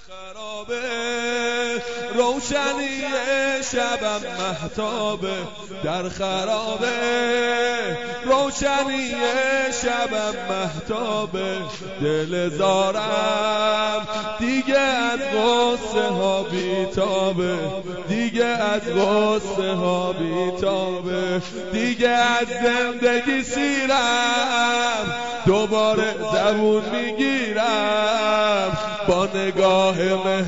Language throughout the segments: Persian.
خرابه روشنی شبم مهتابه در خرابه روشنی شبم مهتابه دل زارم دیگه از غصه ها بیتابه دیگه از غصه ها بیتابه دیگه از زندگی سیرم دوباره زبون میگیرم با نگاه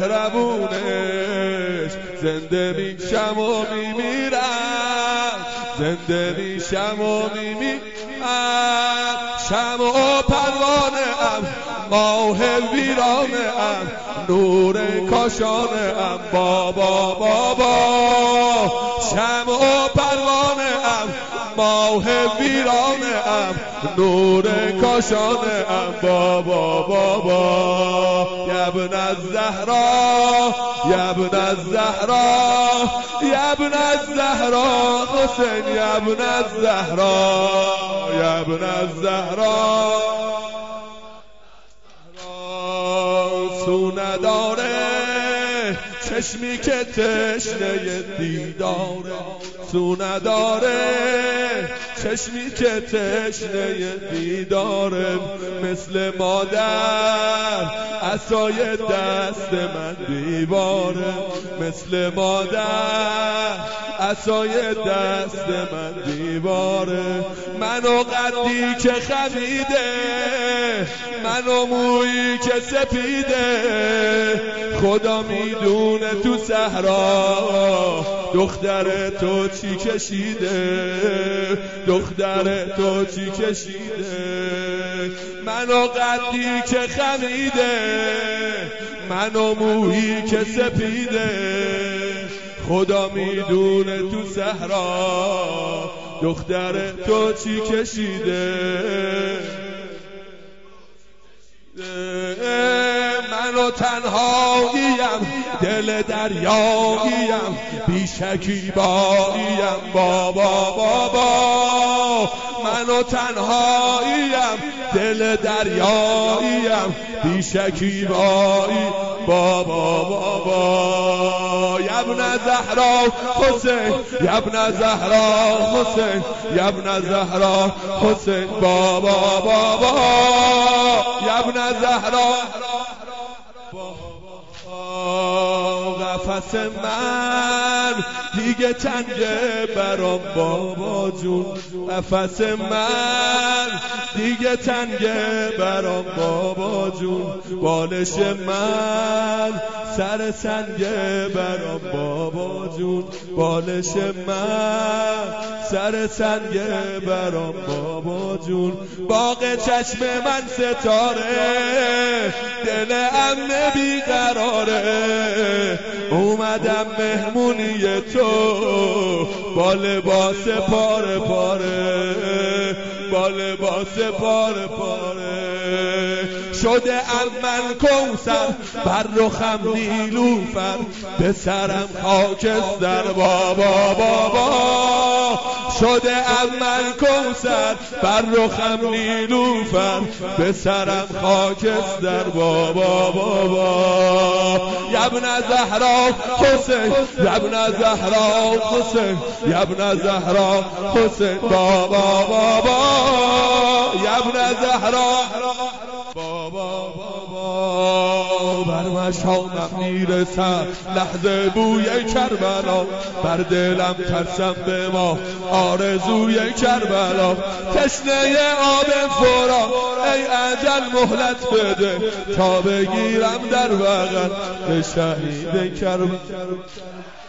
مهربونش زنده میشم و میمیرم زنده میشم و میمیرم شمع و پروانه ام ماه ویرانه ام نور کاشانه ام بابا بابا شمع و پروانه ام ماه ویرانه ام نور کاشانه ام بابا بابا یبن الزهرا یبن الزهرا یبن الزهرا حسین یبن الزهرا یبن الزهرا سو نداره چشمی که تشنه دیداره سو نداره چشمی که تشنه دیداره مثل مادر عصای دست من دیواره مثل مادر عصای دست من دیواره منو قدی که خمیده منو مویی که سپیده خدا میدونه تو صحرا دختر تو چی کشیده دختر تو چی کشیده منو قدی که خمیده منو مویی که سپیده خدا میدونه تو صحرا دختر تو چی کشیده منو تنهاییم دل دریاییم بی‌شکیباییم بابا بابا منو تنهاییم دل دریاییم بی‌شکیبایی بابا بابا یبن زهرا حسین یبن زهرا حسین یبن زهرا حسین بابا بابا یبن زهرا قفس من دیگه تنگه برام بابا جون قفس من دیگه تنگه برام بابا جون بالش من سر سنگه برام بابا جون بالش من سر سنگه برام بابا جون باغ چشم من ستاره دل امن بیقراره اومدم مهمونی تو با لباس پاره پاره با لباس پاره پاره شده ام من کوثر بر رخم نیلوفر به سرم خاکستر بابا بابا شده ام من کوثر بر رخم نیلوفر به سرم خاکستر بابا بابا یبن زهرا حسین یبن زهرا حسین یبن زهرا حسین بابا بابا یبن زهرا بابا بابا بر مشامم میرسد لحظه بوی کربلا بر دلم ترسم به ما آرزوی کربلا تشنه آب فرات ای اجل مهلت بده تا بگیرم در بغل به شهید کربلا